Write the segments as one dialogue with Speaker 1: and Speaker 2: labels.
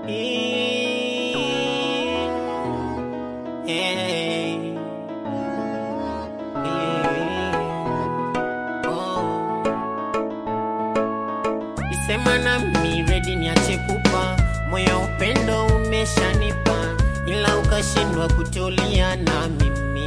Speaker 1: Isema na mi ready niache kupa, moyo upendo umeshanipa, ila ukashindwa kutulia na mimi.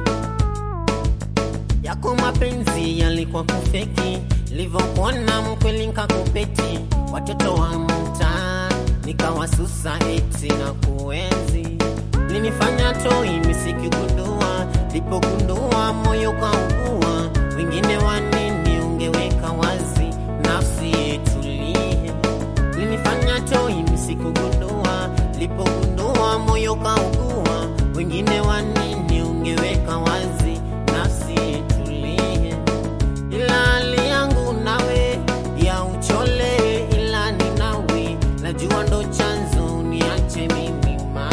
Speaker 1: Yako mapenzi yalikuwa kufeki, livyokuona mkweli nkakupeti. Watoto wa mtaa nikawasusa eti na kuenzi, linifanya toi misikigundua, lipogundua moyo kaugua. Wengine wanini ungeweka wazi, nafsi yetulie. Linifanya toi misikugundua, lipogundua moyo kaugua. Wengine wanini ungeweka wazi, nafsi yetulie. Ila hali yangu nawe ya uchole, ila ni nawe najua ndo chanzo niache mimi ma.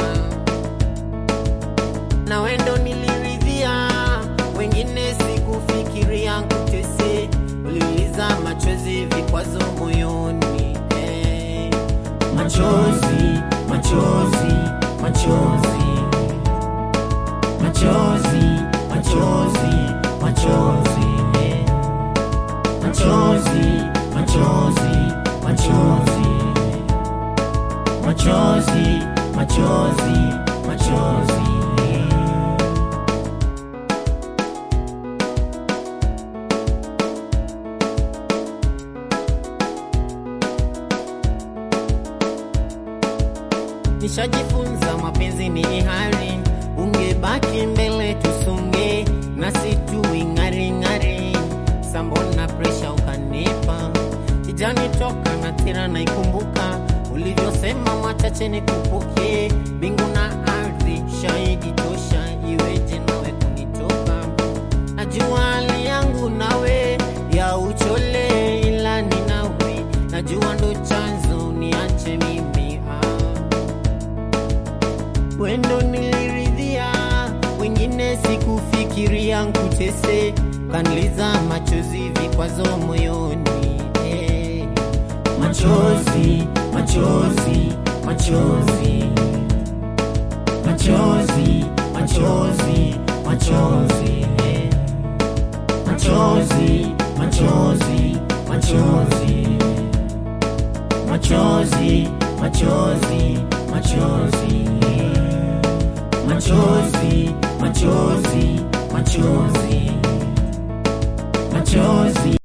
Speaker 1: Na wendo niliridhia, wengine sikufikiria kutese. Uliliza machozi vikwazo moyoni, machozi, machozi, machozi, machozi, machozi, machozi, machozi, machozi, machozi, machozi, machozi, machozi. Nishajifunza mapenzi ni hali, ungebaki mbele tusonge, nasi tuwe ngari ngari. Sambona presha ukanipa, ijanitoka na tira na ikumbuka. Ulivyosema machache nikupoke, mbingu na ardhi shahidi tosha. Iweje nawe kunitoka, najua hali yangu nawe ya uchole, ila ni nawe najua ndo chanzo niache mimi. Wendo niliridhia, wengine sikufikiria nkutese. Kaniliza machozi vikwazo moyoni, machozi, machozi, machozi, machozi, machozi, machozi, machozi, machozi, machozi, machozi, machozi, machozi, machozi, machozi, machozi, machozi.